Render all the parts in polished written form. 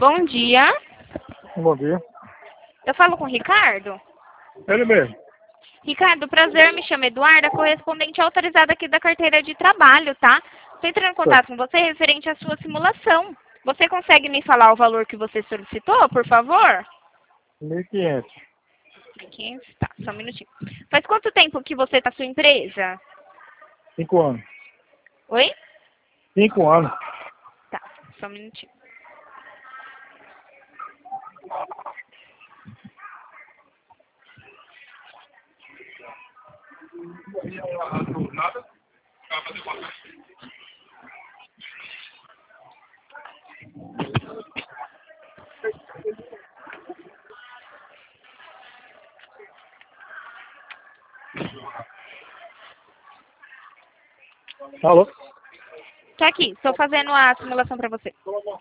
Bom dia. Bom dia. Eu falo com o Ricardo? Ele mesmo. Ricardo, prazer, me chamo Eduarda, correspondente autorizada aqui da carteira de trabalho, tá? Estou entrando em contato com você referente à sua simulação. Você consegue me falar o valor que você solicitou, por favor? 1.500. 500, tá, só um minutinho. Faz quanto tempo que você está na sua empresa? 5 anos. Oi? 5 anos. Tá, só um minutinho. Alô? Tá aqui, estou fazendo a simulação para você.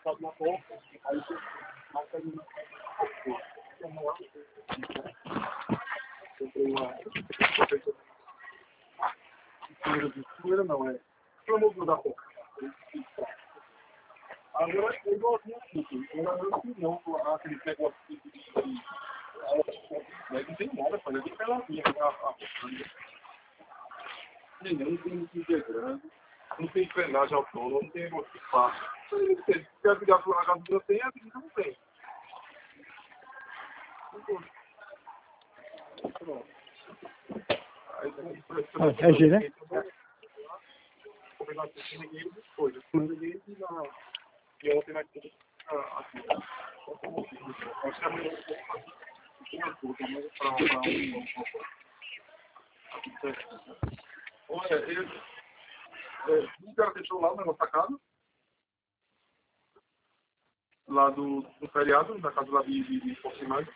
Não, é. Vamos mudar a pouco. Agora, eu igualzinho aqui. Não, aquele negócio não tem nada, pai. Nem peladinha. Não tem integrante, não tem frenagem autônoma, não tem espaço. Se a gasolina tem, a vida não tem. Pronto. É G, né? E ontem nós temos aqui. Olha, o cara deixou lá na nossa casa, lá do feriado, na casa lá de Porcimais.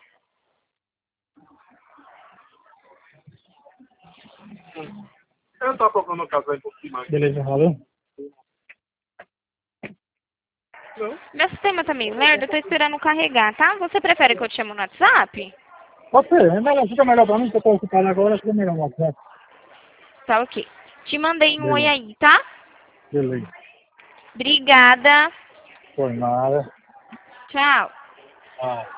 Eu estava procurando uma casa lá em Porcimais. Beleza, valeu? Não? Meu sistema tá meio lerdo, eu tô esperando carregar, tá? Você prefere que eu te chame no WhatsApp? Pode ser, é melhor, fica melhor pra mim, que eu tô ocupado agora, fica melhor no WhatsApp. Tá ok. Te mandei um oi aí, tá? Beleza. Obrigada. Por nada. Tchau. Ah.